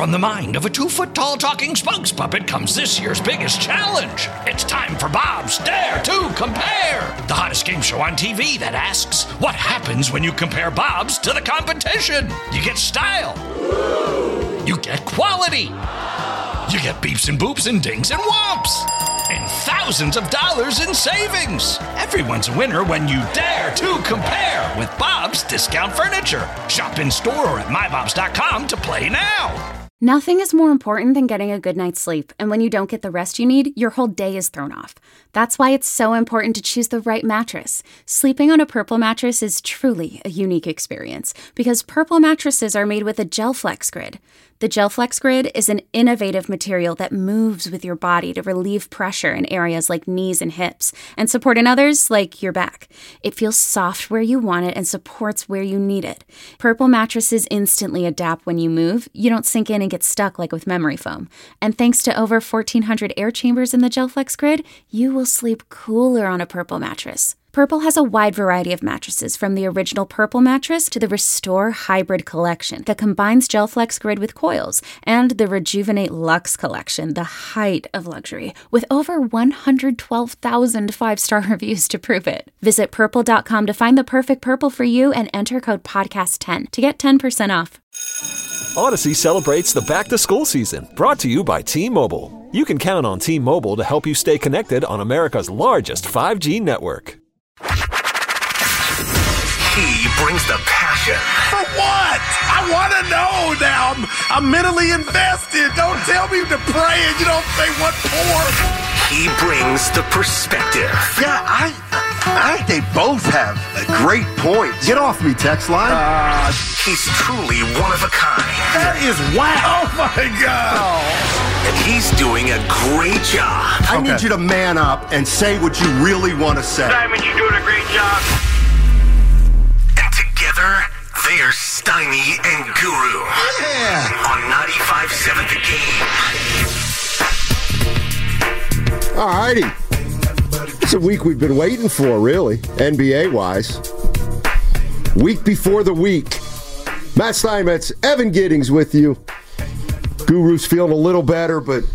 From the mind of a 2-foot-tall talking spokes puppet comes this year's biggest challenge. It's time for Bob's Dare to Compare, the hottest game show on TV that asks, what happens when you compare Bob's to the competition? You get style. You get quality. You get beeps and boops and dings and whomps. And thousands of dollars in savings. Everyone's a winner when you dare to compare with Bob's Discount Furniture. Shop in store or at mybobs.com to play now. Nothing is more important than getting a good night's sleep, and when you don't get the rest you need, your whole day is thrown off. That's why it's so important to choose the right mattress. Sleeping on a Purple mattress is truly a unique experience, because Purple mattresses are made with a GelFlex Grid. The GelFlex Grid is an innovative material that moves with your body to relieve pressure in areas like knees and hips, and support in others like your back. It feels soft where you want it and supports where you need it. Purple mattresses instantly adapt when you move. You don't sink in and get stuck like with memory foam. And thanks to over 1,400 air chambers in the GelFlex Grid, you will sleep cooler on a Purple mattress. Purple has a wide variety of mattresses, from the original Purple mattress to the Restore Hybrid collection that combines GelFlex Grid with coils, and the Rejuvenate Luxe collection, the height of luxury, with over 112,000 5-star reviews to prove it. Visit Purple.com to find the perfect Purple for you and enter code PODCAST10 to get 10% off. Odyssey celebrates the back-to-school season, brought to you by T-Mobile. You can count on T-Mobile to help you stay connected on America's largest 5G network. He brings the passion. For what? I want to know now. I'm mentally invested. Don't tell me to pray and you don't say what for. He brings the perspective. Yeah, I think they both have great points. Get off me, text line. He's truly one of a kind. That is wow. Oh, my God. Oh. And he's doing a great job. I need you to man up and say what you really want to say. Simon, you're doing a great job. And together, they're Steiny and Guru. Yeah. On 95.7 The Game. All righty. It's a week we've been waiting for, really, NBA-wise. Week before the week. Matt Steinmetz, Evan Giddings with you. Guru's feeling a little better, but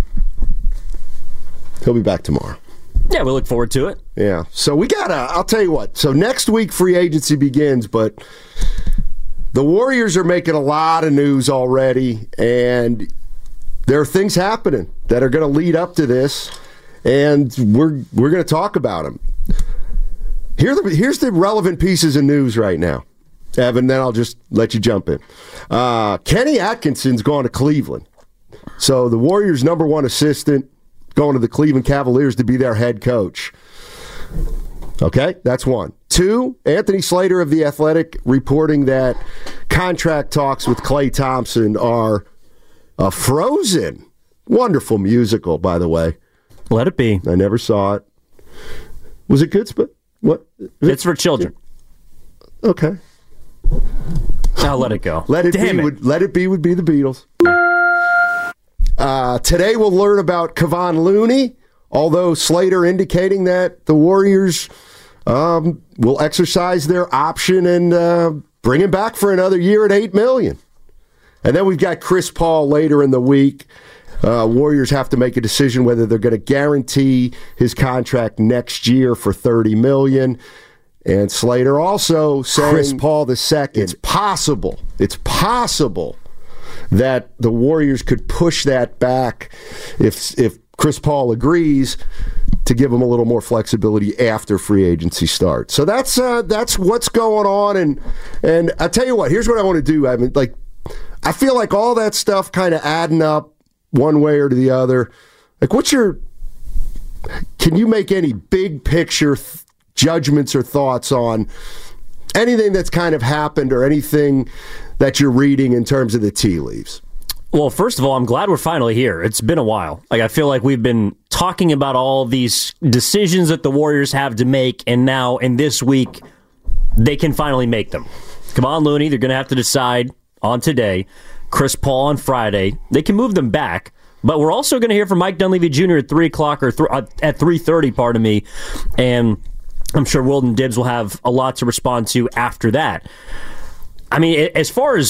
he'll be back tomorrow. Yeah, we look forward to it. Yeah. So we I'll tell you what. So next week free agency begins, but the Warriors are making a lot of news already, and there are things happening that are going to lead up to this, and we're going to talk about them. Here's the relevant pieces of news right now. Evan, then I'll just let you jump in. Kenny Atkinson's gone to Cleveland. So the Warriors' number one assistant going to the Cleveland Cavaliers to be their head coach. Okay, that's one. Two, Anthony Slater of The Athletic reporting that contract talks with Klay Thompson are frozen. Wonderful musical, by the way. Let it be. I never saw it. Was it good? What? It's for children. Okay. I'll let it go. Let it be would be the Beatles. Today we'll learn about Kevon Looney, although Slater indicating that the Warriors will exercise their option and bring him back for another year at $8 million. And then we've got Chris Paul later in the week. Warriors have to make a decision whether they're going to guarantee his contract next year for $30 million. And Slater also saying Chris Paul II, it's possible that the Warriors could push that back if Chris Paul agrees to give him a little more flexibility after free agency starts. So that's what's going on. And I tell you what, here's what I want to do. I mean, I feel like all that stuff kind of adding up one way or to the other. Like, can you make any big picture judgments or thoughts on anything that's kind of happened or anything that you're reading in terms of the tea leaves? Well, first of all, I'm glad we're finally here. It's been a while. I feel like we've been talking about all these decisions that the Warriors have to make, and now in this week, they can finally make them. Kevon Looney, they're going to have to decide on today. Chris Paul on Friday. They can move them back, but we're also going to hear from Mike Dunleavy Jr. at 3 o'clock or at 3:30, pardon me, and I'm sure Wilden Dibbs will have a lot to respond to after that. I mean, as far as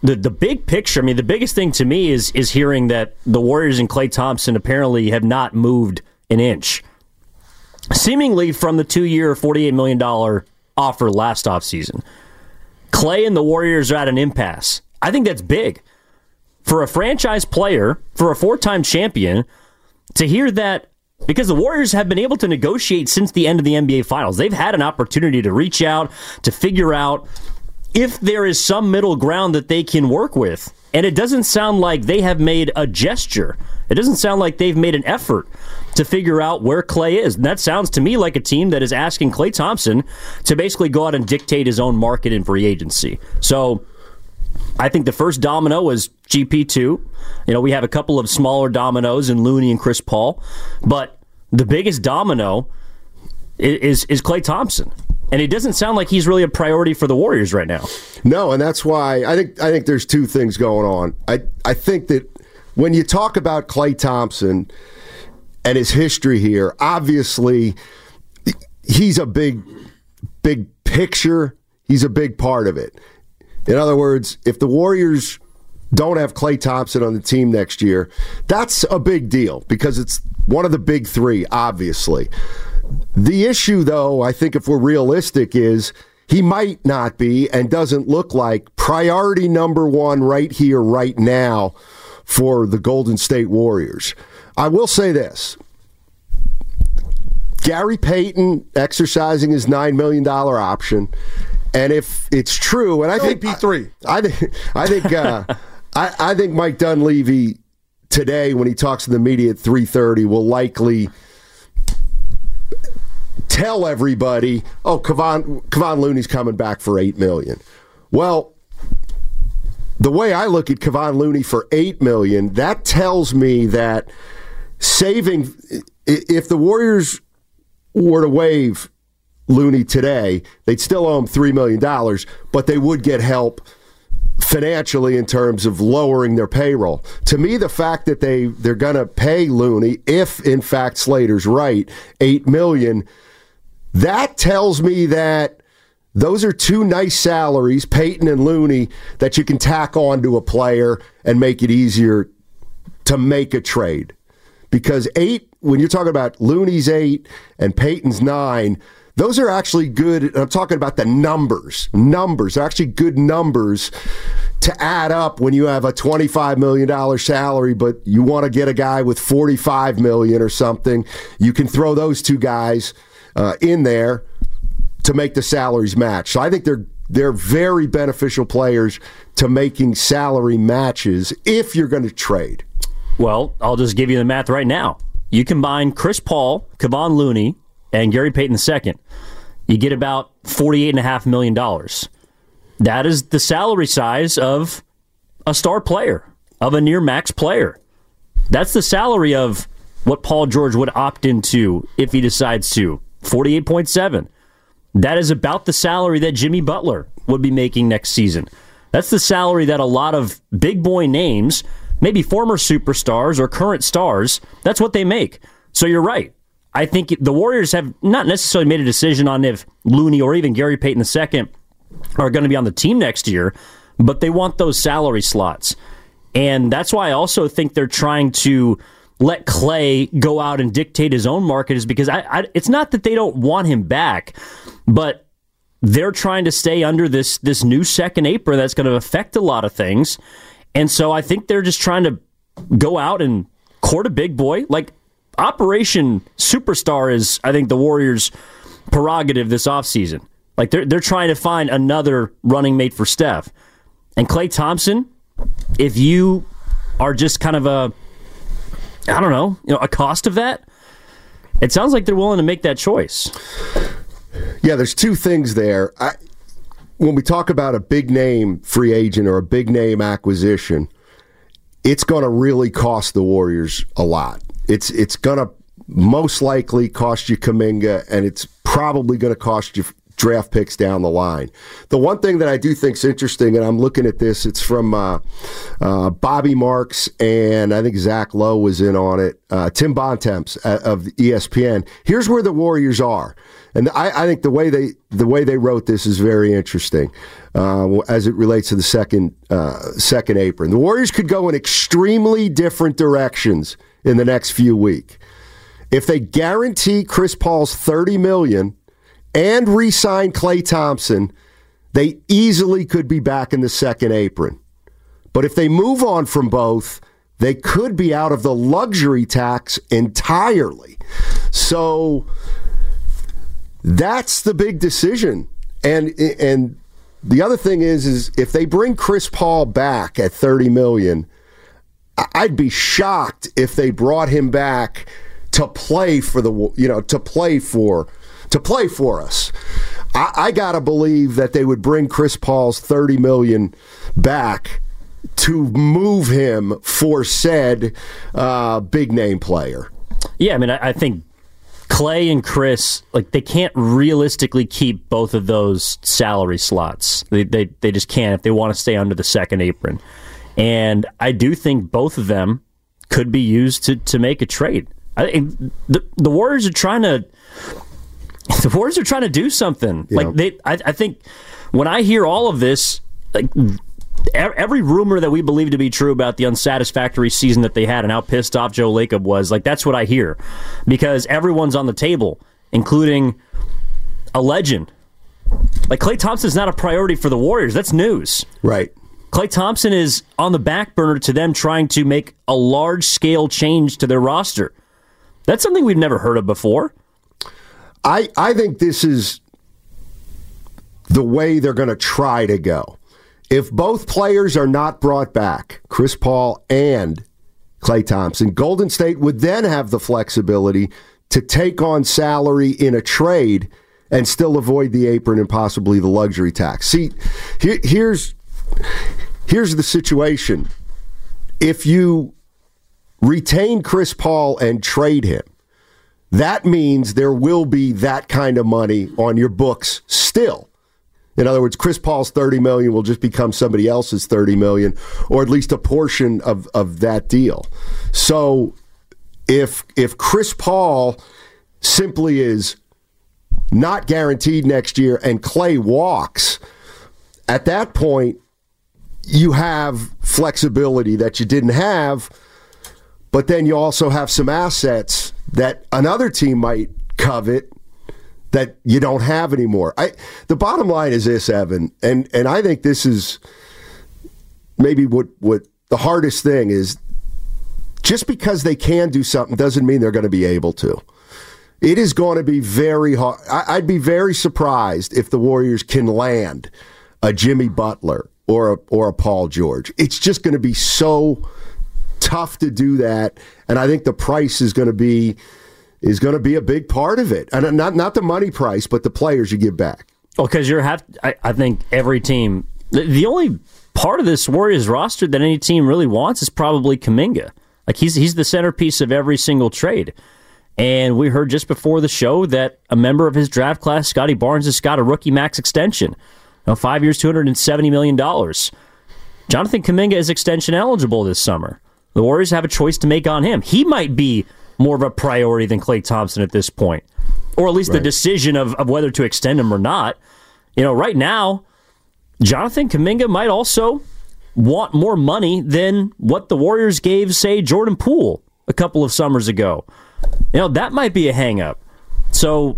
the big picture, I mean, the biggest thing to me is hearing that the Warriors and Klay Thompson apparently have not moved an inch, seemingly from the 2-year, $48 million offer last offseason. Klay and the Warriors are at an impasse. I think that's big. For a franchise player, for a 4-time champion, to hear that, because the Warriors have been able to negotiate since the end of the NBA Finals. They've had an opportunity to reach out, to figure out if there is some middle ground that they can work with. And it doesn't sound like they have made a gesture. It doesn't sound like they've made an effort to figure out where Klay is. And that sounds to me like a team that is asking Klay Thompson to basically go out and dictate his own market in free agency. So I think the first domino was GP2. You know, we have a couple of smaller dominoes in Looney and Chris Paul, but the biggest domino is Klay Thompson. And it doesn't sound like he's really a priority for the Warriors right now. No, and that's why I think there's two things going on. I think that when you talk about Klay Thompson and his history here, obviously he's a big picture. He's a big part of it. In other words, if the Warriors don't have Klay Thompson on the team next year, that's a big deal because it's one of the big three, obviously. The issue, though, I think if we're realistic, is he might not be and doesn't look like priority number one right here, right now for the Golden State Warriors. I will say this. Gary Payton exercising his $9 million option, and if it's true, and I think P3, I think Mike Dunleavy today, when he talks to the media at 3:30, will likely tell everybody, "Oh, Kevon Looney's coming back for $8 million." Well, the way I look at Kevon Looney for $8 million, that tells me that saving, if the Warriors were to waive Looney today, they'd still owe him $3 million, but they would get help financially in terms of lowering their payroll. To me, the fact that they're going to pay Looney, if in fact Slater's right, $8 million, that tells me that those are two nice salaries, Payton and Looney, that you can tack on to a player and make it easier to make a trade. Because 8, when you're talking about Looney's 8 and Payton's 9, those are actually good. I'm talking about the numbers. They're actually good numbers to add up when you have a $25 million salary, but you want to get a guy with $45 million or something. You can throw those two guys in there to make the salaries match. So I think they're very beneficial players to making salary matches if you're going to trade. Well, I'll just give you the math right now. You combine Chris Paul, Kevon Looney, and Gary Payton II, you get about $48.5 million. That is the salary size of a star player, of a near-max player. That's the salary of what Paul George would opt into if he decides to. 48.7. That is about the salary that Jimmy Butler would be making next season. That's the salary that a lot of big boy names, maybe former superstars or current stars, that's what they make. So you're right. I think the Warriors have not necessarily made a decision on if Looney or even Gary Payton II are going to be on the team next year, but they want those salary slots. And that's why I also think they're trying to let Klay go out and dictate his own market, is because it's not that they don't want him back, but they're trying to stay under this new second apron that's going to affect a lot of things. And so I think they're just trying to go out and court a big boy. Like, Operation Superstar is, I think, the Warriors' prerogative this offseason. Like, they're trying to find another running mate for Steph. And Klay Thompson, if you are just kind of a cost of that, it sounds like they're willing to make that choice. Yeah, there's two things there. When we talk about a big name free agent or a big name acquisition, it's going to really cost the Warriors a lot. It's going to most likely cost you Kuminga, and it's probably going to cost you draft picks down the line. The one thing that I do think is interesting, and I'm looking at this, it's from Bobby Marks, and I think Zach Lowe was in on it, Tim Bontemps of ESPN. Here's where the Warriors are. And I think the way they wrote this is very interesting as it relates to the second apron. The Warriors could go in extremely different directions in the next few weeks. If they guarantee Chris Paul's $30 million and re-sign Klay Thompson, they easily could be back in the second apron. But if they move on from both, they could be out of the luxury tax entirely. So that's the big decision. And the other thing is if they bring Chris Paul back at $30 million, I'd be shocked if they brought him back to play for to play for us. I gotta believe that they would bring Chris Paul's $30 million back to move him for said big name player. Yeah, I mean, I think Klay and Chris, like, they can't realistically keep both of those salary slots. They just can't if they want to stay under the second apron. And I do think both of them could be used to make a trade. I think the Warriors are trying to. The Warriors are trying to do something. Yeah. Like I think when I hear all of this, like every rumor that we believe to be true about the unsatisfactory season that they had and how pissed off Joe Lacob was, like, that's what I hear, because everyone's on the table, including a legend. Like, Klay Thompson's not a priority for the Warriors. That's news. Right. Klay Thompson is on the back burner to them trying to make a large-scale change to their roster. That's something we've never heard of before. I think this is the way they're going to try to go. If both players are not brought back, Chris Paul and Klay Thompson, Golden State would then have the flexibility to take on salary in a trade and still avoid the apron and possibly the luxury tax. See, here's the situation. If you retain Chris Paul and trade him, that means there will be that kind of money on your books still. In other words, Chris Paul's $30 million will just become somebody else's $30 million, or at least a portion of that deal. So if Chris Paul simply is not guaranteed next year and Klay walks, at that point you have flexibility that you didn't have, but then you also have some assets that another team might covet that you don't have anymore. The bottom line is this, Evan, and I think this is maybe what the hardest thing is. Just because they can do something doesn't mean they're going to be able to. It is going to be very hard. I'd be very surprised if the Warriors can land a Jimmy Butler or a Paul George. It's just going to be so tough to do that, and I think the price is going to be a big part of it, and not the money price, but the players you give back. Well, because I think every team, the only part of this Warriors roster that any team really wants is probably Kuminga. Like, he's the centerpiece of every single trade. And we heard just before the show that a member of his draft class, Scotty Barnes, has got a rookie max extension. 5 years, $270 million. Jonathan Kuminga is extension eligible this summer. The Warriors have a choice to make on him. He might be more of a priority than Klay Thompson at this point, or at least the decision of whether to extend him or not. Right now, Jonathan Kuminga might also want more money than what the Warriors gave, say, Jordan Poole a couple of summers ago. That might be a hang-up. So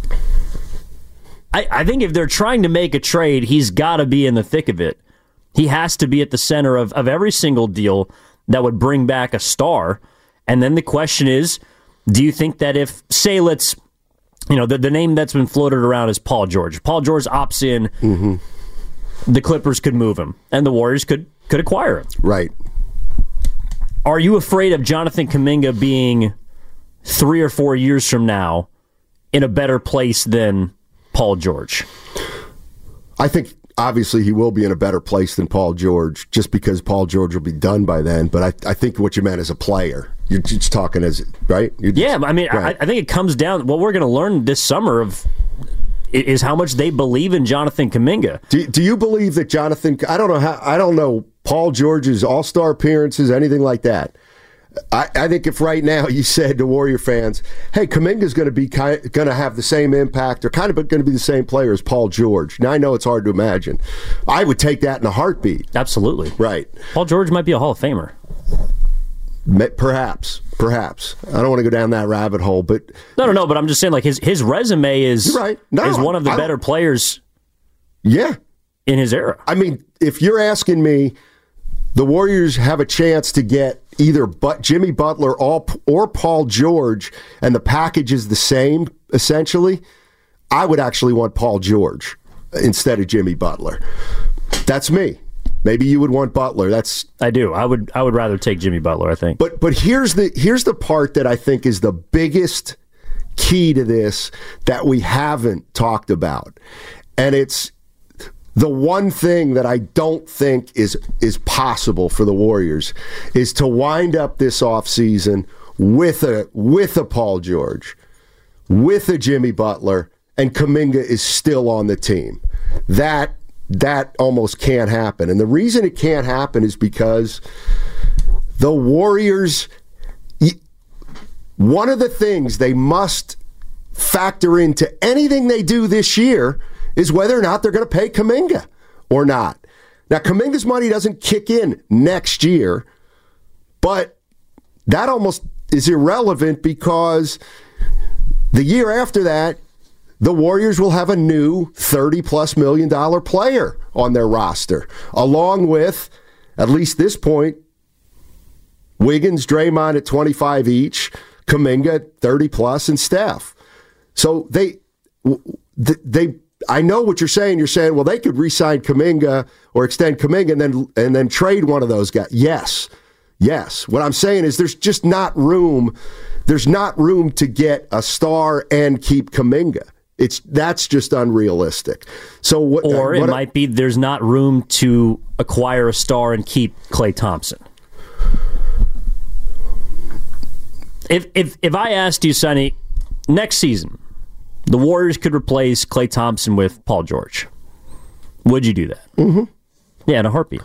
I think if they're trying to make a trade, he's got to be in the thick of it. He has to be at the center of every single deal that would bring back a star. And then the question is, do you think that if, say, the name that's been floated around is Paul George. Paul George opts in, the Clippers could move him, and the Warriors could acquire him. Right. Are you afraid of Jonathan Kuminga being 3 or 4 years from now in a better place than Paul George? I think obviously he will be in a better place than Paul George, just because Paul George will be done by then. But I think what you meant as a player. You're just talking as, right? I think it comes down, what we're going to learn this summer of is how much they believe in Jonathan Kuminga. Do you believe that Jonathan? I don't know Paul George's All-Star appearances, anything like that. I think if right now you said to Warrior fans, "Hey, Kuminga's going to have the same impact, or kind of going to be the same player as Paul George." Now I know it's hard to imagine. I would take that in a heartbeat. Absolutely, right. Paul George might be a Hall of Famer. Perhaps. I don't want to go down that rabbit hole, but no. But I'm just saying, like his resume is right. is one of the better players. Yeah, in his era. I mean, if you're asking me, the Warriors have a chance to get either Jimmy Butler or Paul George, and the package is the same, essentially, I would actually want Paul George instead of Jimmy Butler. That's me. Maybe you would want Butler. I do. I would rather take Jimmy Butler, I think. But here's the part that I think is the biggest key to this that we haven't talked about. And it's the one thing that I don't think is possible for the Warriors is to wind up this offseason with a Paul George, with a Jimmy Butler, and Kuminga is still on the team. That almost can't happen. And the reason it can't happen is because the Warriors, one of the things they must factor into anything they do this year is whether or not they're going to pay Kuminga or not. Now, Kuminga's money doesn't kick in next year, but that almost is irrelevant because the year after that, the Warriors will have a new $30+ million player on their roster, along with, at least this point, Wiggins, Draymond at 25 each, Kuminga at 30+, and Steph. So they I know what you're saying. You're saying, well, they could re-sign Kuminga or extend Kuminga and then trade one of those guys. Yes. What I'm saying is there's just not room. There's not room to get a star and keep Kuminga. That's just unrealistic. So it might be there's not room to acquire a star and keep Klay Thompson. If I asked you, Sonny, next season, the Warriors could replace Klay Thompson with Paul George, would you do that? Mm-hmm. Yeah, in a heartbeat.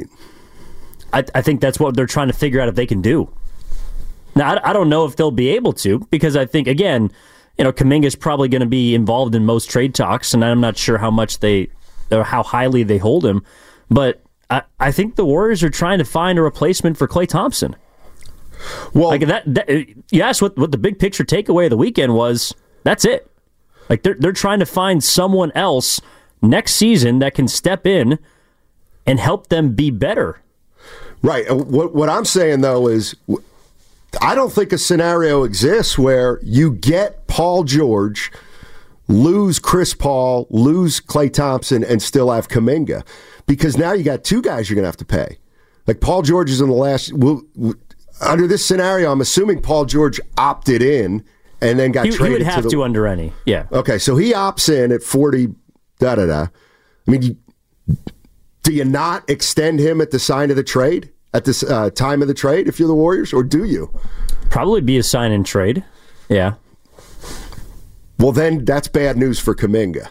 I think that's what they're trying to figure out if they can do. Now, I don't know if they'll be able to, because I think, again, Kuminga's probably going to be involved in most trade talks, and I'm not sure how highly they hold him. But I think the Warriors are trying to find a replacement for Klay Thompson. Well, like that you asked what the big picture takeaway of the weekend was. That's it. Like they're trying to find someone else next season that can step in and help them be better. Right. What I'm saying though is, I don't think a scenario exists where you get Paul George, lose Chris Paul, lose Klay Thompson, and still have Kuminga, because now you got two guys you're going to have to pay. Like Paul George is in the last. Under this scenario, I'm assuming Paul George opted in and then got traded. He would have to under any. Yeah. Okay, so he opts in at 40. I mean, do you not extend him at the sign of the trade? At this time of the trade, if you're the Warriors, or do you? Probably be a sign and trade. Yeah. Well, then that's bad news for Kuminga.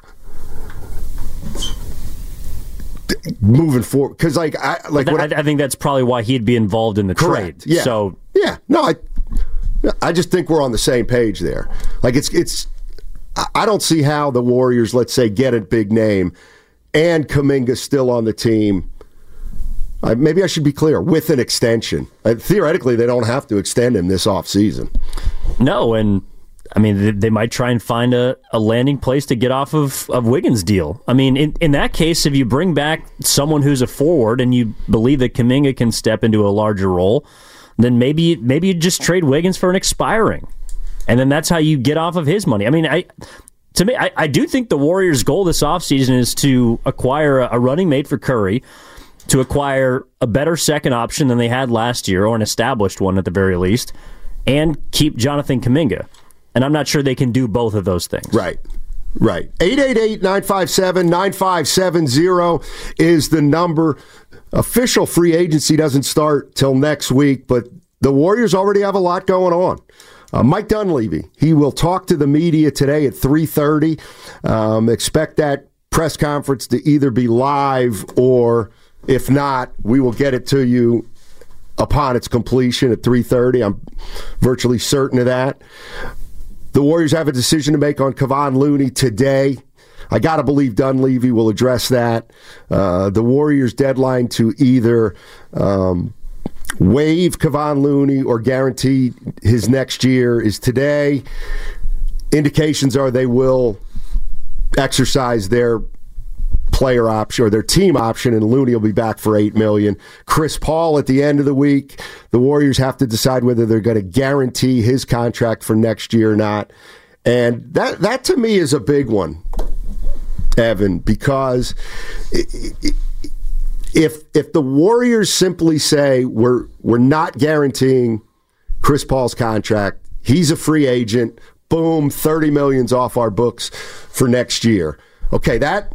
Moving forward, because I think that's probably why he'd be involved in the correct. trade. Yeah. So no, I just think we're on the same page there. Like it's I don't see how the Warriors, let's say, get a big name and Kuminga's still on the team. Maybe I should be clear, with an extension. Theoretically, they don't have to extend him this offseason. No, and I mean, they might try and find a landing place to get off of Wiggins' deal. I mean, in that case, if you bring back someone who's a forward and you believe that Kuminga can step into a larger role, then maybe you just trade Wiggins for an expiring. And then that's how you get off of his money. I mean, I do think the Warriors' goal this offseason is to acquire a running mate for Curry, to acquire a better second option than they had last year, or an established one at the very least, and keep Jonathan Kuminga. And I'm not sure they can do both of those things. Right. 888-957-9570 is the number. Official free agency doesn't start till next week, but the Warriors already have a lot going on. Mike Dunleavy, he will talk to the media today at 3:30. Expect that press conference to either be live or, if not, we will get it to you upon its completion at 3:30. I'm virtually certain of that. The Warriors have a decision to make on Kevon Looney today. I got to believe Dunleavy will address that. The Warriors' deadline to either waive Kevon Looney or guarantee his next year is today. Indications are they will exercise their player option or their team option, and Looney will be back for $8 million. Chris Paul at the end of the week, the Warriors have to decide whether they're going to guarantee his contract for next year or not. And that to me is a big one, Evan, because if the Warriors simply say we're not guaranteeing Chris Paul's contract, he's a free agent, boom, $30 million's off our books for next year. Okay, that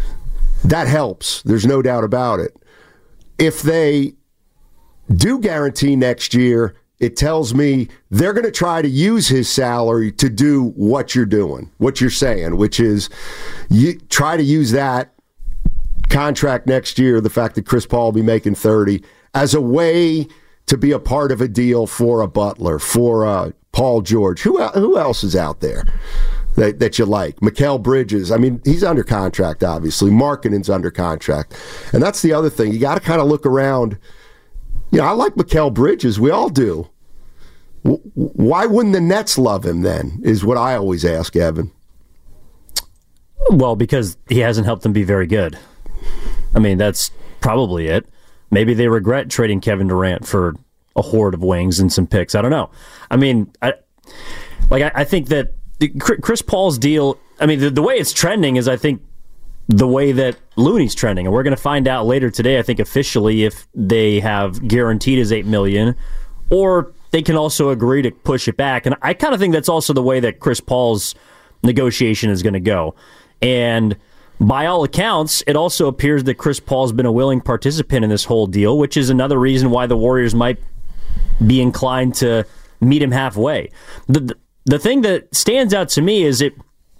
helps. There's no doubt about it. If they do guarantee next year, it tells me they're going to try to use his salary to do what you're doing, what you're saying, which is you try to use that contract next year, the fact that Chris Paul will be making 30, as a way to be a part of a deal for a Butler, for Paul George. Who else is out there that you like? Mikal Bridges. I mean, he's under contract, obviously. Markkanen's under contract. And that's the other thing. You got to kind of look around. You know, I like Mikal Bridges. We all do. Why wouldn't the Nets love him then, is what I always ask, Evan. Well, because he hasn't helped them be very good. I mean, that's probably it. Maybe they regret trading Kevin Durant for a horde of wings and some picks. I don't know. I mean, I think that Chris Paul's deal, I mean, the way it's trending is, I think, the way that Looney's trending. And we're going to find out later today, I think, officially, if they have guaranteed his $8 million, or they can also agree to push it back. And I kind of think that's also the way that Chris Paul's negotiation is going to go. And by all accounts, it also appears that Chris Paul's been a willing participant in this whole deal, which is another reason why the Warriors might be inclined to meet him halfway. The thing that stands out to me is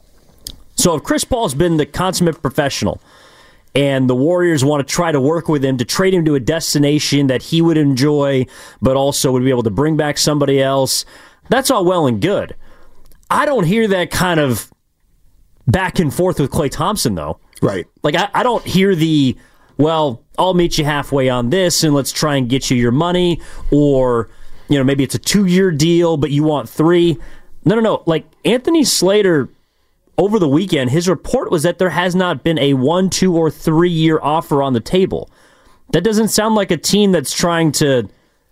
so if Chris Paul's been the consummate professional and the Warriors want to try to work with him to trade him to a destination that he would enjoy, but also would be able to bring back somebody else, that's all well and good. I don't hear that kind of back and forth with Klay Thompson, though. Right. Like, I don't hear well, I'll meet you halfway on this and let's try and get you your money, or, maybe it's a 2-year deal, but you want 3. No. Like, Anthony Slater, over the weekend, his report was that there has not been a 1, 2, or 3-year offer on the table. That doesn't sound like a team that's trying to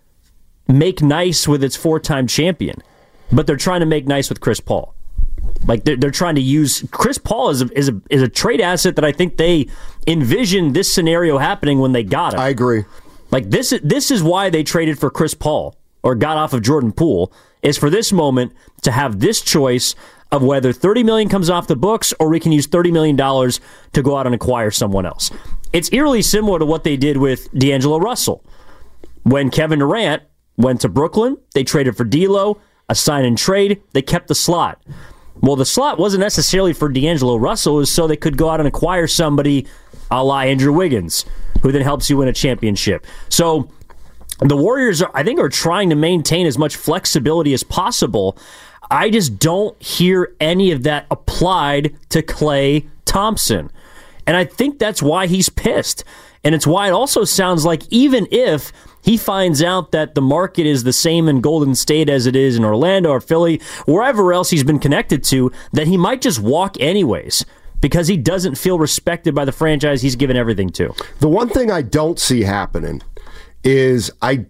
make nice with its 4-time champion, but they're trying to make nice with Chris Paul. Like, they're trying to use Chris Paul is a trade asset that I think they envisioned this scenario happening when they got him. I agree. Like, this is why they traded for Chris Paul or got off of Jordan Poole, is for this moment to have this choice of whether $30 million comes off the books or we can use $30 million to go out and acquire someone else. It's eerily similar to what they did with D'Angelo Russell. When Kevin Durant went to Brooklyn, they traded for D'Lo, a sign and trade, they kept the slot. Well, the slot wasn't necessarily for D'Angelo Russell, it was so they could go out and acquire somebody a la Andrew Wiggins, who then helps you win a championship. So the Warriors, I think, are trying to maintain as much flexibility as possible. I just don't hear any of that applied to Klay Thompson. And I think that's why he's pissed. And it's why it also sounds like even if he finds out that the market is the same in Golden State as it is in Orlando or Philly, wherever else he's been connected to, that he might just walk anyways because he doesn't feel respected by the franchise he's given everything to. The one thing I don't see happening is I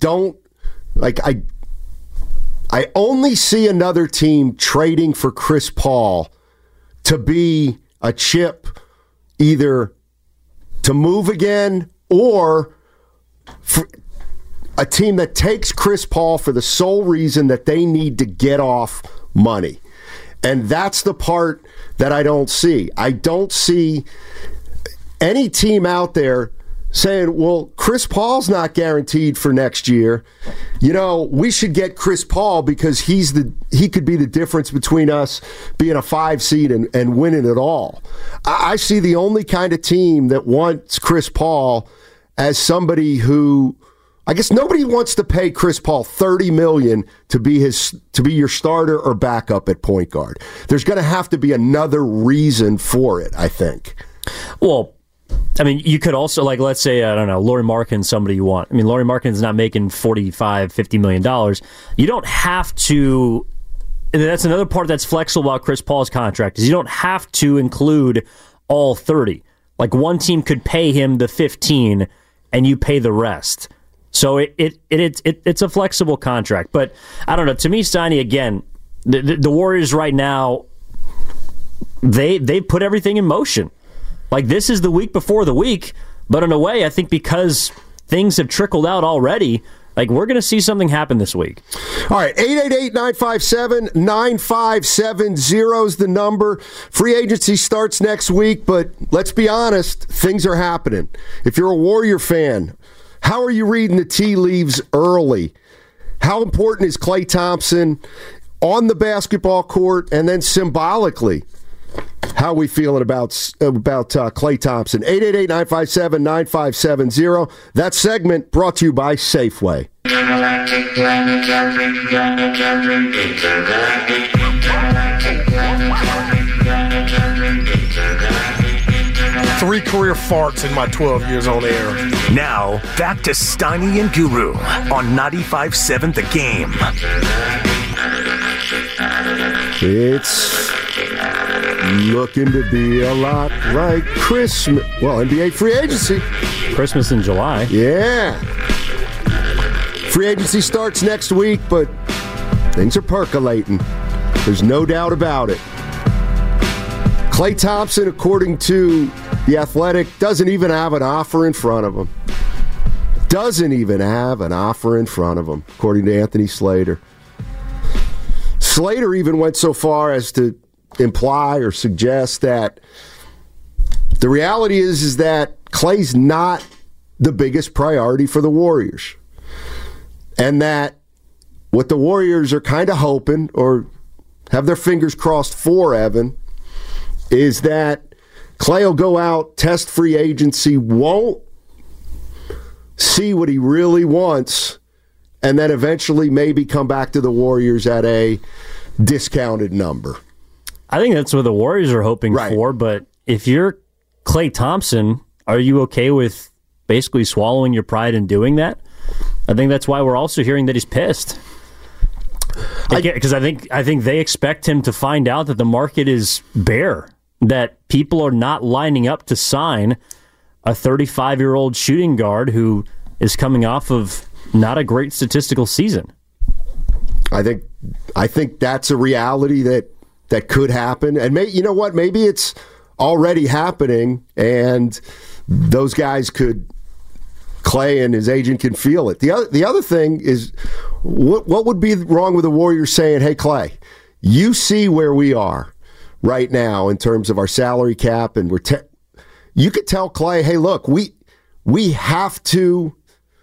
only see another team trading for Chris Paul to be a chip, either to move again or for a team that takes Chris Paul for the sole reason that they need to get off money. And that's the part that I don't see. I don't see any team out there saying, well, Chris Paul's not guaranteed for next year. We should get Chris Paul because he could be the difference between us being a 5 seed and winning it all. I see the only kind of team that wants Chris Paul as somebody who, I guess nobody wants to pay Chris Paul $30 million to be your starter or backup at point guard. There's going to have to be another reason for it, I think. Well, I mean, you could also, let's say, I don't know, Lauri Markkanen's somebody you want. I mean, Lauri Markkanen's not making $45, $50 million. You don't have to, and that's another part that's flexible about Chris Paul's contract, is you don't have to include all 30. Like, one team could pay him the 15, and you pay the rest. So it's a flexible contract. But, I don't know, to me, Steiny, again, the Warriors right now, they put everything in motion. Like, this is the week before the week, but in a way, I think because things have trickled out already, we're going to see something happen this week. All right, 888-957-9570 is the number. Free agency starts next week, but let's be honest, things are happening. If you're a Warrior fan, how are you reading the tea leaves early? How important is Klay Thompson on the basketball court and then symbolically? How are we feeling about Klay Thompson? 888-957-9570. That segment brought to you by Safeway. 3 career farts in my 12 years on air. Now, back to Steiny and Guru on 95.7 The Game. It's looking to be a lot like Christmas. Well, NBA free agency. Christmas in July. Yeah. Free agency starts next week, but things are percolating. There's no doubt about it. Klay Thompson, according to The Athletic, doesn't even have an offer in front of him. Doesn't even have an offer in front of him, according to Anthony Slater. Slater even went so far as to imply or suggest that the reality is that Klay's not the biggest priority for the Warriors. And that what the Warriors are kind of hoping, or have their fingers crossed for, Evan, is that Klay will go out, test free agency, won't see what he really wants, and then eventually maybe come back to the Warriors at a discounted number. I think that's what the Warriors are hoping for, but if you're Klay Thompson, are you okay with basically swallowing your pride and doing that? I think that's why we're also hearing that he's pissed. Because I think they expect him to find out that the market is bare, that people are not lining up to sign a 35-year-old shooting guard who is coming off of not a great statistical season. I think that's a reality that could happen. And you know what? Maybe it's already happening, and those guys Klay and his agent can feel it. The other thing is, what would be wrong with the Warriors saying, hey, Klay, you see where we are right now in terms of our salary cap, and you could tell Klay, hey, look, we have to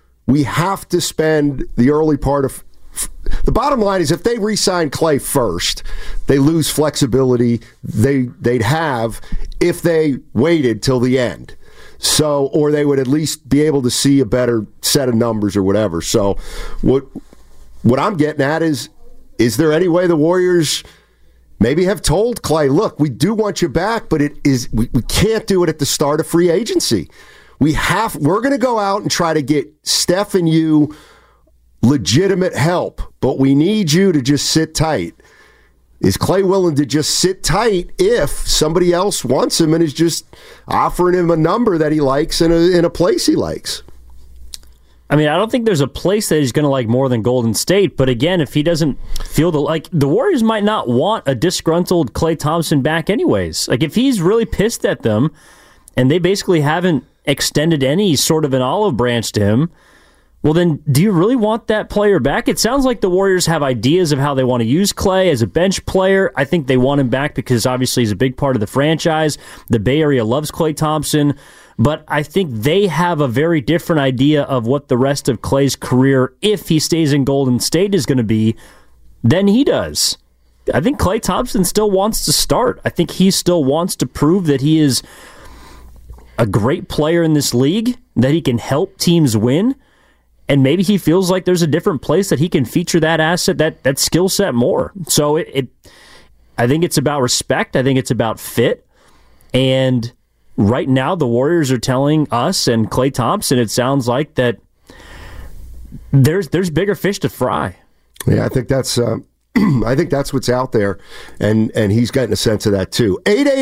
spend the early part of. The bottom line is, if they re-sign Klay first, they lose flexibility they'd have if they waited till the end. So, or they would at least be able to see a better set of numbers or whatever. So, what I'm getting at is there any way the Warriors maybe have told Klay, look, we do want you back, but we can't do it at the start of free agency. We're going to go out and try to get Steph and you legitimate help, but we need you to just sit tight. Is Klay willing to just sit tight if somebody else wants him and is just offering him a number that he likes in a place he likes? I mean, I don't think there's a place that he's going to like more than Golden State, but again, if he doesn't feel the Warriors might not want a disgruntled Klay Thompson back anyways. Like, if he's really pissed at them and they basically haven't extended any sort of an olive branch to him, well, then, do you really want that player back? It sounds like the Warriors have ideas of how they want to use Klay as a bench player. I think they want him back because obviously he's a big part of the franchise. The Bay Area loves Klay Thompson. but I think they have a very different idea of what the rest of Klay's career, if he stays in Golden State, is going to be than he does. I think Klay Thompson still wants to start. I think he still wants to prove that he is a great player in this league, that he can help teams win, and maybe he feels like there's a different place that he can feature that asset, that skill set more. So I think it's about respect. I think it's about fit. And right now, the Warriors are telling us and Klay Thompson, it sounds like, that there's bigger fish to fry. Yeah, I think that's I think that's what's out there, and he's getting a sense of that too.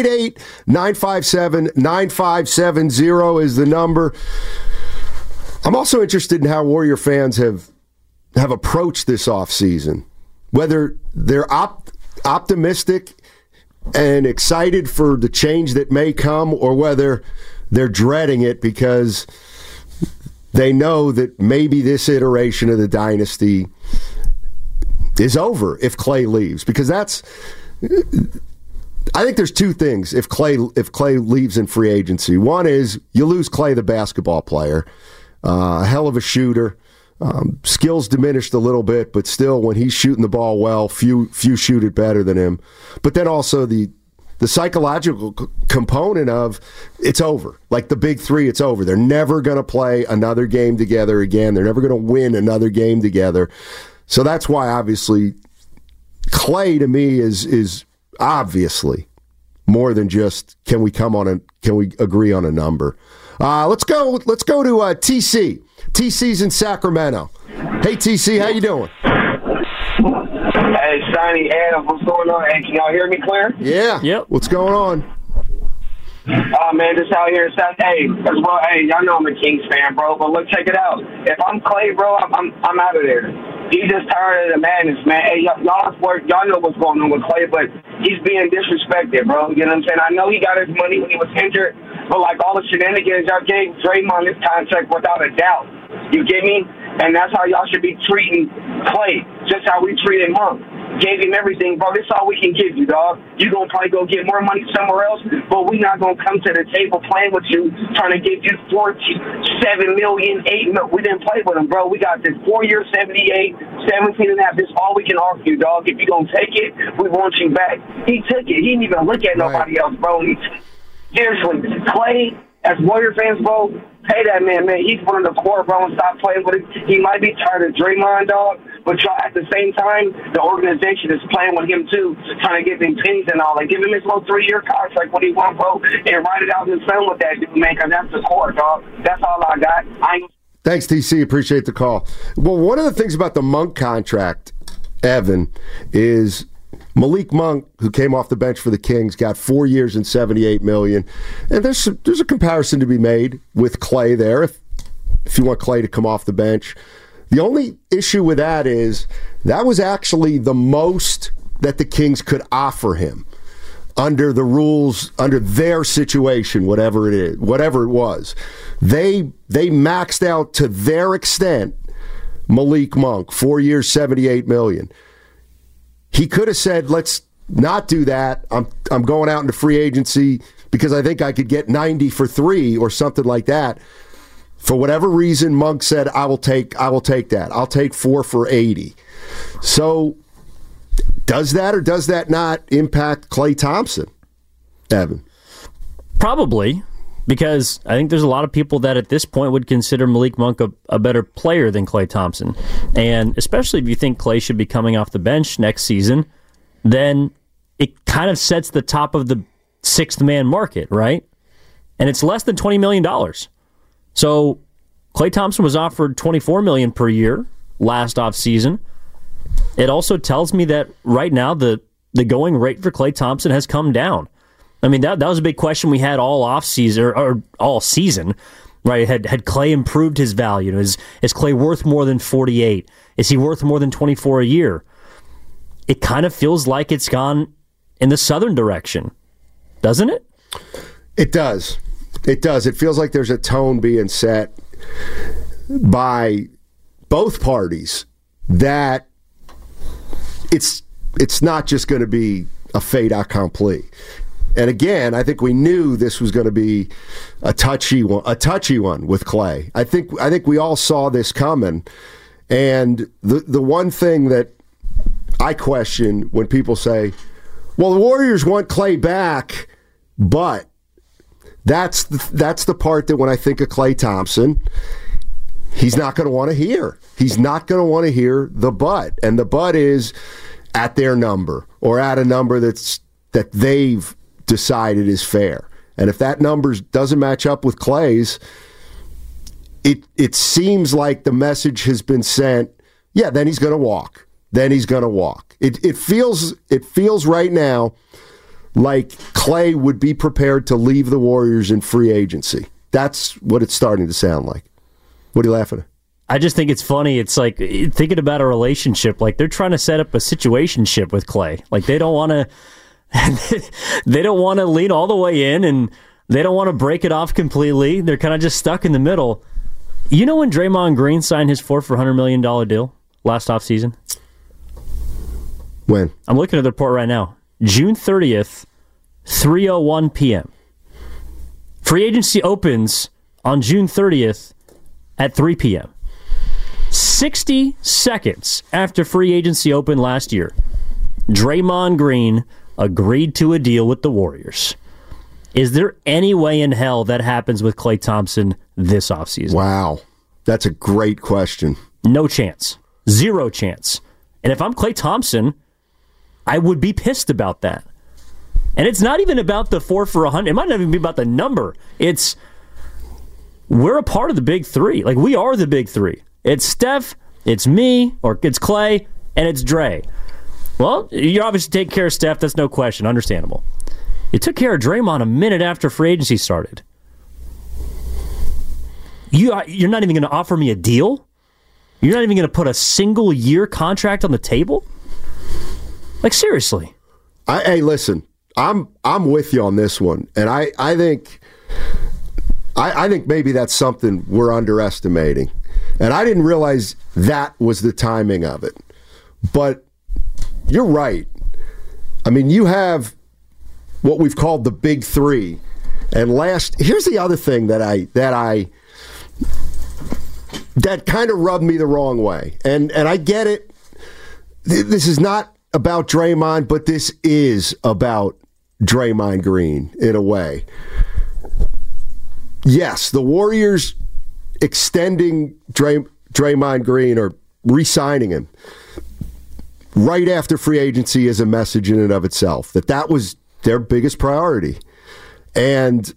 888-957-9570 is the number. I'm also interested in how Warrior fans have approached this offseason, whether they're optimistic and excited for the change that may come, or whether they're dreading it because they know that maybe this iteration of the dynasty is over if Klay leaves. Because I think there's two things if Klay leaves in free agency. One is you lose Klay, the basketball player, a hell of a shooter. Skills diminished a little bit, but still, when he's shooting the ball well, few shoot it better than him. But then also the psychological component of it's over. Like the big three, it's over. They're never going to play another game together again. They're never going to win another game together. So that's why, obviously, Klay to me is obviously more than just can we agree on a number. Let's go to TC. TC's in Sacramento. Hey, TC, how you doing? Hey, Sonny, Adam, what's going on? Hey, can y'all hear me clear? Yeah. Yep. What's going on? Oh, man, just out here. Hey, y'all know I'm a Kings fan, bro, but look, check it out. If I'm Klay, bro, I'm out of there. He's just tired of the madness, man. Hey, y'all know what's going on with Klay, but he's being disrespected, bro. You know what I'm saying? I know he got his money when he was injured, but like all the shenanigans, y'all gave Draymond this contract without a doubt. You get me? And that's how y'all should be treating Klay, just how we treated Monk. Gave him everything, bro. This is all we can give you, dog. You gonna probably go get more money somewhere else, but we not gonna come to the table playing with you, trying to give you $7 million, $8 million. We didn't play with him, bro. We got this 4-year, 78, 17.5. This is all we can offer you, dog. If you gonna take it, we want you back. He took it. He didn't even look at nobody else, bro. Seriously, Klay, as Warrior fans, bro, pay that man. He's one of the core, bro, and stop playing with it. He might be tired of Draymond, dog, but at the same time, the organization is playing with him, too, trying to get them pennies and all. Like, give him his little 3-year contract, what he want, bro, and write it out in the sun with that dude, man, because that's the core, dog. That's all I got. Thanks, TC. Appreciate the call. Well, one of the things about the Monk contract, Evan, is Malik Monk, who came off the bench for the Kings, got 4 years and $78 million. And there's a comparison to be made with Klay there, if you want Klay to come off the bench. The only issue with that is that was actually the most that the Kings could offer him under the rules, under their situation, whatever it was. They maxed out to their extent Malik Monk, 4 years, $78 million. He could have said, let's not do that. I'm going out into free agency because I think I could get 90 for 3 or something like that. For whatever reason, Monk said, I will take that. I'll take 4 for 80. So does that or does that not impact Klay Thompson, Evan? Probably, because I think there's a lot of people that at this point would consider Malik Monk a better player than Klay Thompson. And especially if you think Klay should be coming off the bench next season, then it kind of sets the top of the sixth man market, right? And it's less than $20 million. So Klay Thompson was offered $24 million per year last offseason. It also tells me that right now the going rate for Klay Thompson has come down. I mean, that was a big question we had all offseason or all season, right? Had Klay improved his value? Is Klay worth more than 48? Is he worth more than 24 a year? It kind of feels like it's gone in the southern direction, doesn't it? It does. It does. It feels like there's a tone being set by both parties that it's not just going to be a fait accompli. And again, I think we knew this was going to be a touchy one with Clay. I think we all saw this coming. And the one thing that I question when people say, well, the Warriors want Clay back, but that's the part that when I think of Klay Thompson, he's not going to want to hear. He's not going to want to hear the but. And the but is at their number or at a number that they've decided is fair. And if that number doesn't match up with Klay's, it seems like the message has been sent, yeah, then he's going to walk. Then he's going to walk. It feels right now like Clay would be prepared to leave the Warriors in free agency. That's what it's starting to sound like. What are you laughing at? I just think it's funny. It's like thinking about a relationship. Like they're trying to set up a situationship with Clay. Like they don't want to. They don't want to lean all the way in, and they don't want to break it off completely. They're kind of just stuck in the middle. You know when Draymond Green signed his $4 for $100 million deal last offseason? When? I'm looking at the report right now. June 30th, 3:01 p.m. Free agency opens on June 30th at 3 p.m. 60 seconds after free agency opened last year, Draymond Green agreed to a deal with the Warriors. Is there any way in hell that happens with Klay Thompson this offseason? Wow. That's a great question. No chance. Zero chance. And if I'm Klay Thompson, I would be pissed about that. And it's not even about the 4 for 100. It might not even be about the number. It's we're a part of the big three. Like, we are the big three. It's Steph, it's me, or it's Klay, and it's Dre. Well, you obviously take care of Steph. That's no question. Understandable. You took care of Draymond a minute after free agency started. You're not even going to offer me a deal? You're not even going to put a single-year contract on the table? Like, seriously. Hey, listen. I'm with you on this one, and I think maybe that's something we're underestimating, and I didn't realize that was the timing of it. But you're right. I mean, you have what we've called the big three, and here's the other thing that kind of rubbed me the wrong way, and I get it. This is not about Draymond, but this is about Draymond Green in a way. Yes, the Warriors extending Draymond Green or re-signing him right after free agency is a message in and of itself, that was their biggest priority. And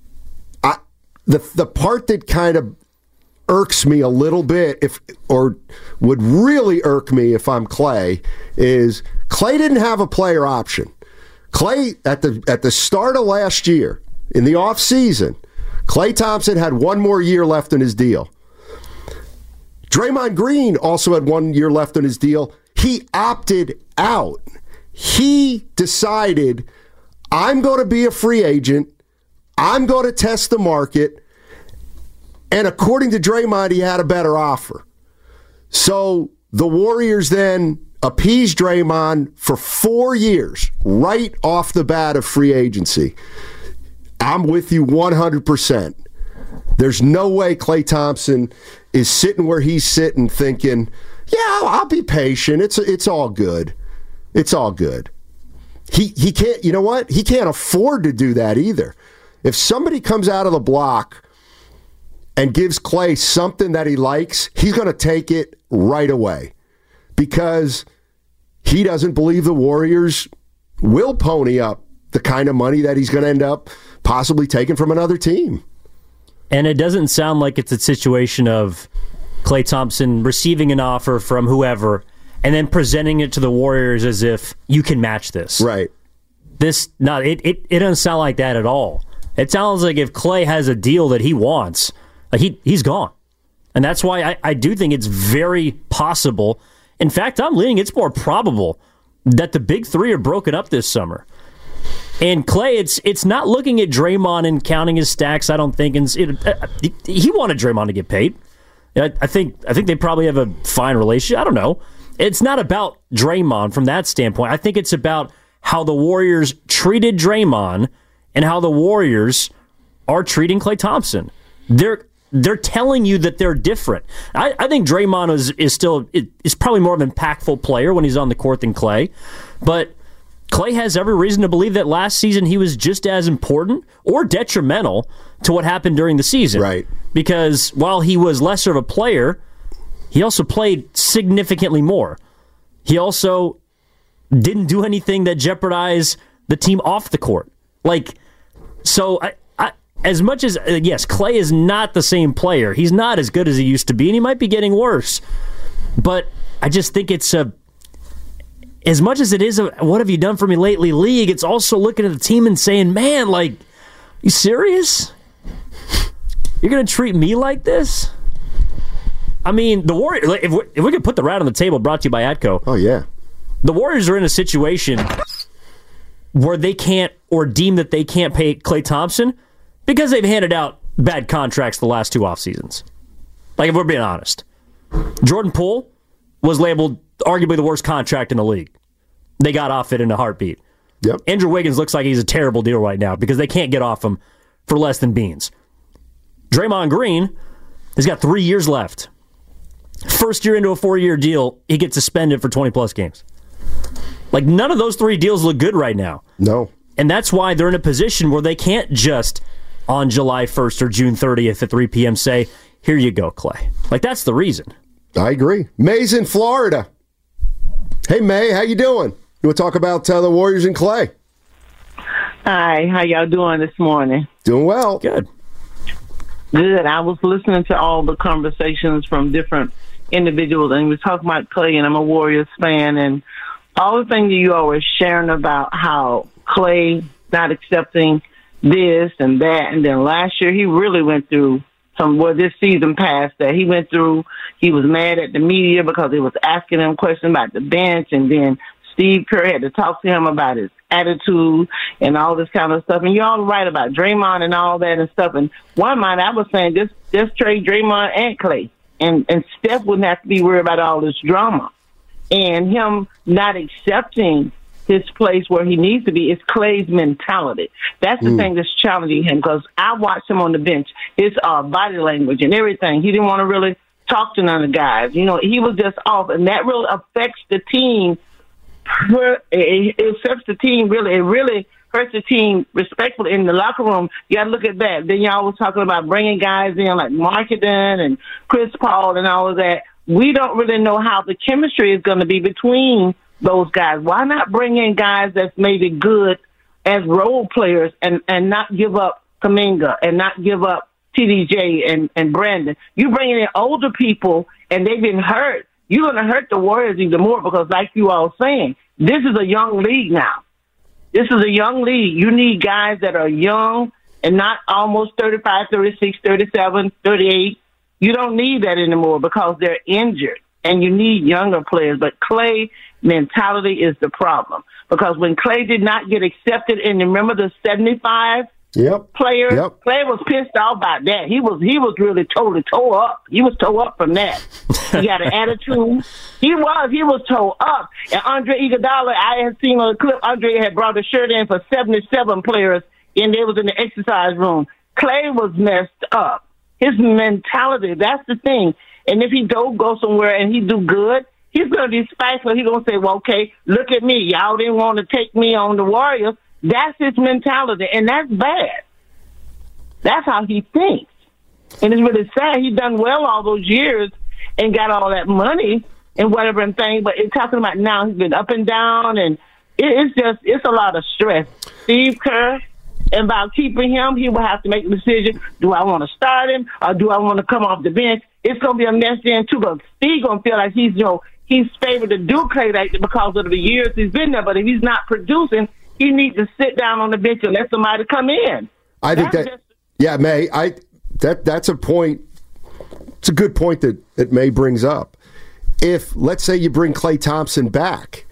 the part that kind of irks me a little bit, or would really irk me if I'm Klay, is Klay didn't have a player option. Klay, at the start of last year, in the offseason, Klay Thompson had one more year left in his deal. Draymond Green also had 1 year left in his deal. He opted out. He decided, I'm going to be a free agent. I'm going to test the market. And according to Draymond, he had a better offer. So the Warriors then appeased Draymond for 4 years, right off the bat of free agency. I'm with you 100%. There's no way Klay Thompson is sitting where he's sitting thinking, yeah, I'll be patient. It's all good. It's all good. He can't, you know what? He can't afford to do that either. If somebody comes out of the block and gives Klay something that he likes, he's going to take it right away because he doesn't believe the Warriors will pony up the kind of money that he's going to end up possibly taking from another team. And it doesn't sound like it's a situation of Klay Thompson receiving an offer from whoever and then presenting it to the Warriors as if you can match this. Right. It doesn't sound like that at all. It sounds like if Klay has a deal that he wants, he's gone. And that's why I do think it's very possible. In fact, I'm leaning it's more probable that the big three are broken up this summer. And Klay, it's not looking at Draymond and counting his stacks, I don't think. He wanted Draymond to get paid. I think they probably have a fine relationship. I don't know. It's not about Draymond from that standpoint. I think it's about how the Warriors treated Draymond and how the Warriors are treating Klay Thompson. They're telling you that they're different. I think Draymond is probably more of an impactful player when he's on the court than Klay, but Klay has every reason to believe that last season he was just as important or detrimental to what happened during the season. Right. Because while he was lesser of a player, he also played significantly more. He also didn't do anything that jeopardized the team off the court. So as much as, yes, Klay is not the same player. He's not as good as he used to be, and he might be getting worse. But I just think it's as much as it is what have you done for me lately league, it's also looking at the team and saying, man, you serious? You're going to treat me like this? I mean, the Warriors, if we could put the rat on the table, brought to you by Atco. Oh, yeah. The Warriors are in a situation where they can't, or deem that they can't pay Klay Thompson because they've handed out bad contracts the last 2 off seasons. If we're being honest. Jordan Poole was labeled arguably the worst contract in the league. They got off it in a heartbeat. Yep. Andrew Wiggins looks like he's a terrible deal right now because they can't get off him for less than beans. Draymond Green has got 3 years left. First year into a 4-year deal, he gets suspended for 20-plus games. None of those 3 deals look good right now. No. And that's why they're in a position where they can't just, on July 1st or June 30th at 3 p.m., say, here you go, Klay. That's the reason. I agree. May's in Florida. Hey, May, how you doing? You want to talk about the Warriors and Klay? Hi, how y'all doing this morning? Doing well. Good. Good. I was listening to all the conversations from different individuals, and we were talking about Klay, and I'm a Warriors fan, and all the things that you all were sharing about how Klay not accepting this and that, and then last year he really went through this season past that he went through. He was mad at the media because they was asking him questions about the bench, and then Steve Kerr had to talk to him about his attitude and all this kind of stuff. And you're all right about Draymond and all that and stuff. And one mind, I was saying just trade Draymond and Klay, and Steph wouldn't have to be worried about all this drama. And him not accepting his place where he needs to be is Klay's mentality. That's the thing that's challenging him, because I watched him on the bench, his body language and everything. He didn't want to really talk to none of the guys. He was just off, and that really affects the team. It affects the team, really. It really hurts the team respectfully in the locker room. You got to look at that. Then y'all was talking about bringing guys in like Marketing and Chris Paul and all of that. We don't really know how the chemistry is going to be between those guys. Why not bring in guys that's maybe good as role players and not give up Kuminga and not give up TDJ and Brandon? You bring in older people and they've been hurt. You're going to hurt the Warriors even more, because like you all saying, this is a young league now. This is a young league. You need guys that are young and not almost 35, 36, 37, 38. You don't need that anymore because they're injured, and you need younger players. But Klay mentality is the problem, because when Klay did not get accepted, and remember the 75 player, Klay was pissed off about that. He was really totally tore up. He was tore up from that. He got an attitude. He was tore up. And Andre Iguodala, I had seen on the clip, Andre had brought a shirt in for 77 players, and they was in the exercise room. Klay was messed up. His mentality, that's the thing. And if he don't go somewhere and he do good, he's going to be spiteful. He's going to say, well, okay, look at me. Y'all didn't want to take me on the Warriors. That's his mentality, and that's bad. That's how he thinks. And it's really sad. He's done well all those years and got all that money and whatever and thing, but it's talking about now he's been up and down, and it's a lot of stress. Steve Kerr, and about keeping him, he will have to make a decision. Do I want to start him, or do I want to come off the bench? It's going to be a mess then, too, but Steve going to feel like he's favored to do Klay like that because of the years he's been there, but if he's not producing, he needs to sit down on the bench and let somebody come in. I think May, that's a point. It's a good point that May brings up. If, let's say, you bring Klay Thompson back,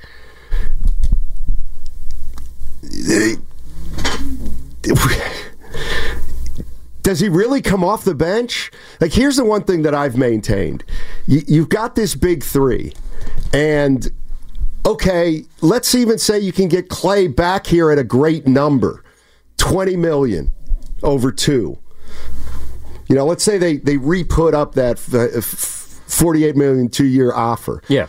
does he really come off the bench? Here's the one thing that I've maintained. You've got this big three, and okay, let's even say you can get Clay back here at a great number, $20 million over 2. You know, let's say they re-put up that $48 million 2-year offer. Yeah.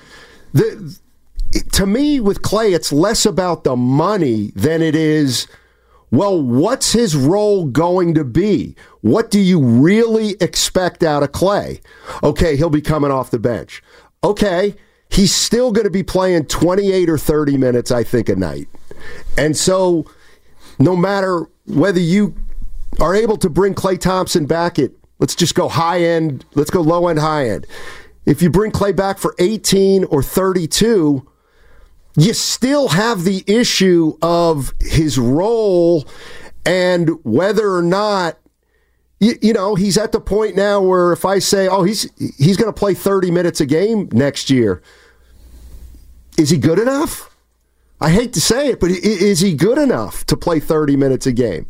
To me, with Clay, it's less about the money than it is, well, what's his role going to be? What do you really expect out of Clay? Okay, he'll be coming off the bench. Okay, he's still going to be playing 28 or 30 minutes, I think, a night. And so no matter whether you are able to bring Klay Thompson back at, let's just go high end, let's go low end, high end. If you bring Clay back for 18 or 32, you still have the issue of his role and whether or not, you know, he's at the point now where if I say, oh, he's going to play 30 minutes a game next year, is he good enough? I hate to say it, but is he good enough to play 30 minutes a game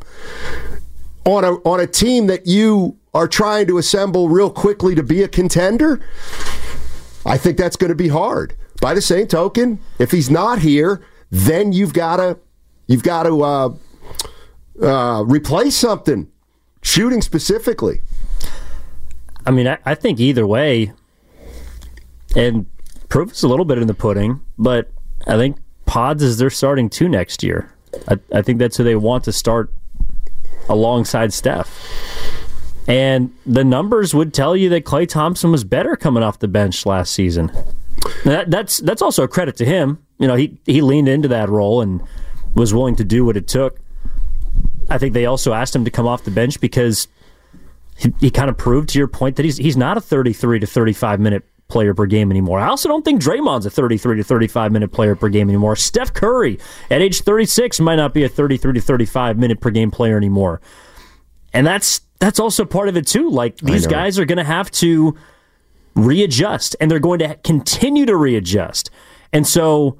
on a team that you are trying to assemble real quickly to be a contender? I think that's going to be hard. By the same token, if he's not here, then you've got to replace something, shooting specifically. I mean, I think either way, and proof is a little bit in the pudding, but I think Pods is their starting 2 next year. I think that's who they want to start alongside Steph. And the numbers would tell you that Klay Thompson was better coming off the bench last season. That's also a credit to him. You know, he leaned into that role and was willing to do what it took. I think they also asked him to come off the bench because he kind of proved, to your point, that he's not a 33 to 35 minute player per game anymore. I also don't think Draymond's a 33 to 35 minute player per game anymore. Steph Curry at age 36 might not be a 33 to 35 minute per game player anymore. And that's also part of it too. Like, these guys are going to have to readjust, and they're going to continue to readjust. And so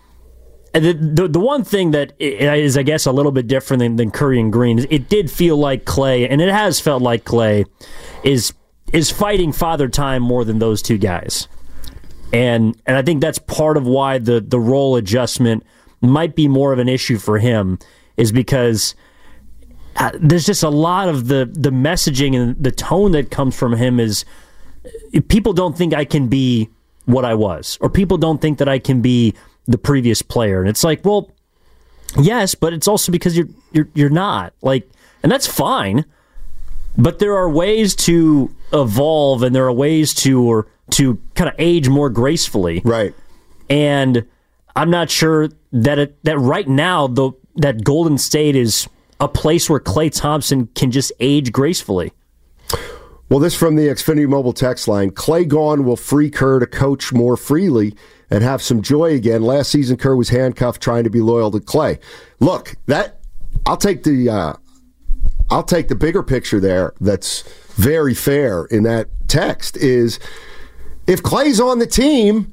the one thing that is, I guess, a little bit different than Curry and Green is it did feel like Clay, and it has felt like Clay, is fighting Father Time more than those two guys. And I think that's part of why the role adjustment might be more of an issue for him, is because there's just a lot of the messaging and the tone that comes from him is, people don't think I can be what I was, or people don't think that I can be the previous player. And it's like, well, yes, but it's also because you're not. Like, and that's fine. But there are ways to evolve, and there are ways to kind of age more gracefully. Right. And I'm not sure that right now that Golden State is a place where Klay Thompson can just age gracefully. Well, this from the Xfinity Mobile text line. Clay gone will free Kerr to coach more freely and have some joy again. Last season, Kerr was handcuffed trying to be loyal to Clay. Look, I'll take the bigger picture there. That's very fair in that text. Is if Clay's on the team,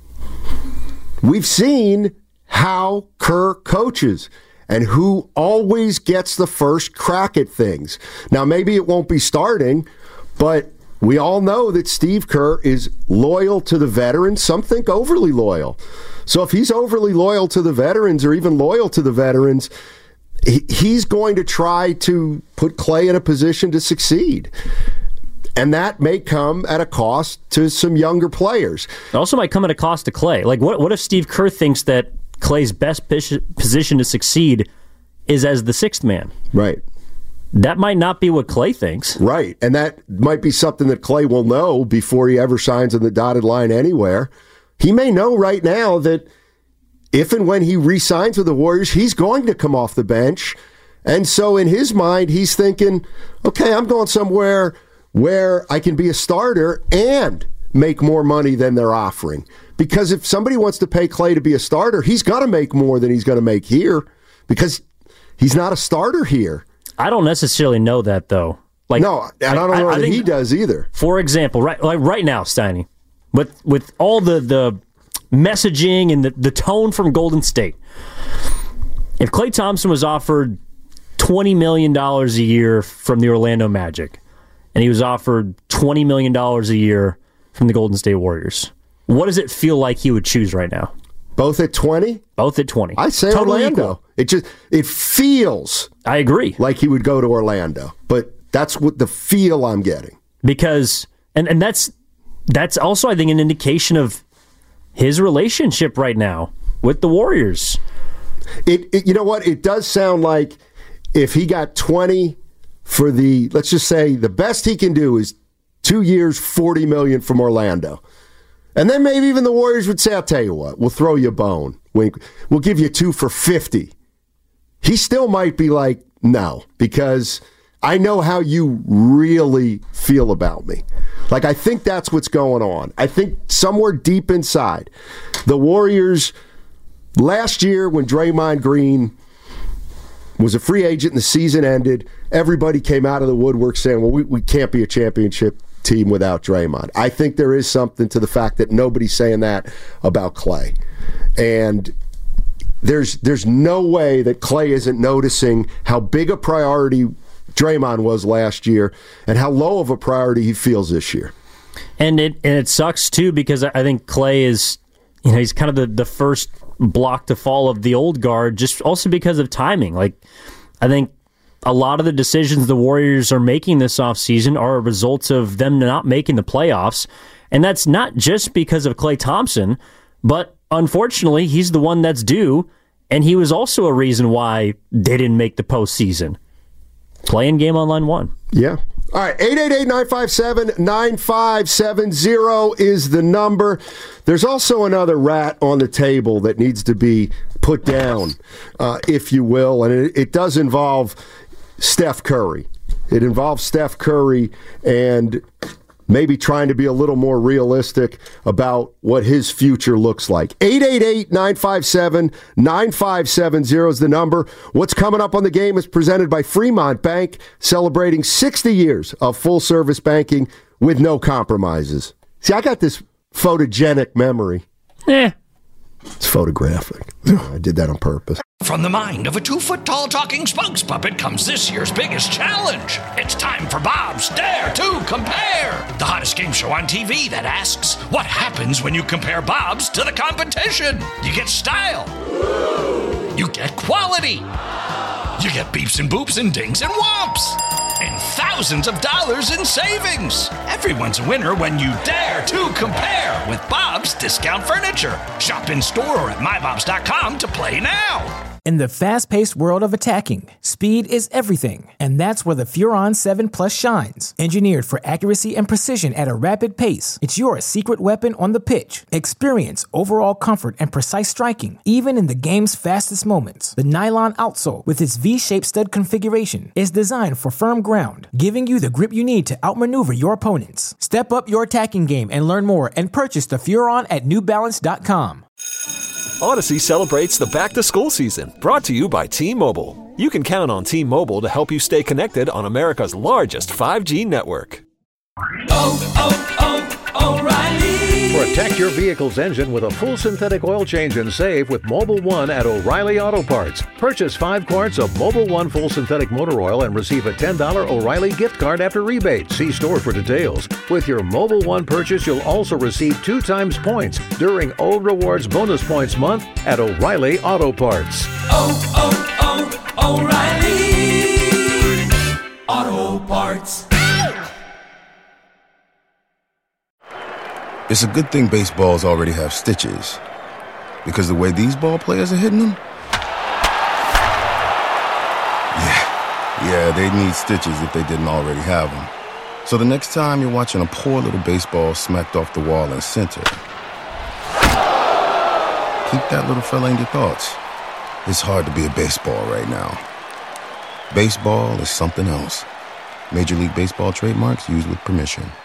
we've seen how Kerr coaches and who always gets the first crack at things. Now, maybe it won't be starting, but we all know that Steve Kerr is loyal to the veterans. Some think overly loyal. So if he's overly loyal to the veterans, or even loyal to the veterans, he's going to try to put Clay in a position to succeed. And that may come at a cost to some younger players. It also might come at a cost to Clay. Like, what if Steve Kerr thinks that Clay's best position to succeed is as the sixth man? Right. That might not be what Clay thinks. Right. And that might be something that Clay will know before he ever signs on the dotted line anywhere. He may know right now that if and when he re-signs with the Warriors, he's going to come off the bench. And so in his mind, he's thinking, okay, I'm going somewhere where I can be a starter and make more money than they're offering. Because if somebody wants to pay Clay to be a starter, he's got to make more than he's going to make here, because he's not a starter here. I don't necessarily know that, though. Like, no, and I don't know that he does either. For example, right now, Steiny, with all the messaging and the tone from Golden State, if Klay Thompson was offered $20 million a year from the Orlando Magic, and he was offered $20 million a year from the Golden State Warriors, what does it feel like he would choose right now? Both at 20? Both at 20. I say totally Orlando. Equal. It feels. I agree. Like he would go to Orlando, but that's what the feel I'm getting. Because and that's also, I think, an indication of his relationship right now with the Warriors. It you know what? It does sound like if he got 20 for let's just say the best he can do is 2 years, $40 million from Orlando. And then maybe even the Warriors would say, I'll tell you what, we'll throw you a bone. We'll give you 2 for 50. He still might be like, no, because I know how you really feel about me. Like, I think that's what's going on. I think somewhere deep inside, the Warriors, last year when Draymond Green was a free agent and the season ended, everybody came out of the woodwork saying, well, we can't be a championship team without Draymond. I think there is something to the fact that nobody's saying that about Klay. And there's no way that Klay isn't noticing how big a priority Draymond was last year and how low of a priority he feels this year. And it sucks too, because I think Klay is, he's kind of the first block to fall of the old guard, just also because of timing. Like, I think a lot of the decisions the Warriors are making this offseason are a result of them not making the playoffs. And that's not just because of Klay Thompson, but unfortunately, he's the one that's due, and he was also a reason why they didn't make the postseason. Playing Game Online 1. Yeah. All right, 888-957-9570 is the number. There's also another rat on the table that needs to be put down, if you will, and it does involve Steph Curry. It involves Steph Curry and maybe trying to be a little more realistic about what his future looks like. 888-957-9570 is the number. What's coming up on the game is presented by Fremont Bank, celebrating 60 years of full-service banking with no compromises. See, I got this photogenic memory. It's photographic. I did that on purpose. From the mind of a 2-foot-tall talking spokes puppet comes this year's biggest challenge. It's time for Bob's Dare to Compare, the hottest game show on TV that asks, what happens when you compare Bob's to the competition? You get style. You get quality. You get beeps and boops and dings and whomps. And thousands of dollars in savings. Everyone's a winner when you dare to compare with Bob's Discount Furniture. Shop in store or at mybobs.com to play now. In the fast-paced world of attacking, speed is everything, and that's where the Furon 7 Plus shines. Engineered for accuracy and precision at a rapid pace, it's your secret weapon on the pitch. Experience overall comfort and precise striking, even in the game's fastest moments. The nylon outsole, with its V-shaped stud configuration, is designed for firm ground, giving you the grip you need to outmaneuver your opponents. Step up your attacking game and learn more, and purchase the Furon at newbalance.com. Odyssey celebrates the back-to-school season, brought to you by T-Mobile. You can count on T-Mobile to help you stay connected on America's largest 5G network. O'Reilly! Protect your vehicle's engine with a full synthetic oil change and save with Mobil 1 at O'Reilly Auto Parts. Purchase 5 quarts of Mobil 1 full synthetic motor oil and receive a $10 O'Reilly gift card after rebate. See store for details. With your Mobil 1 purchase, you'll also receive 2 times points during Old Rewards Bonus Points Month at O'Reilly Auto Parts. O'Reilly Auto Parts. It's a good thing baseballs already have stitches, because the way these ball players are hitting them, yeah, they need stitches if they didn't already have them. So the next time you're watching a poor little baseball smacked off the wall in center, keep that little fella in your thoughts. It's hard to be a baseball right now. Baseball is something else. Major League Baseball trademarks used with permission.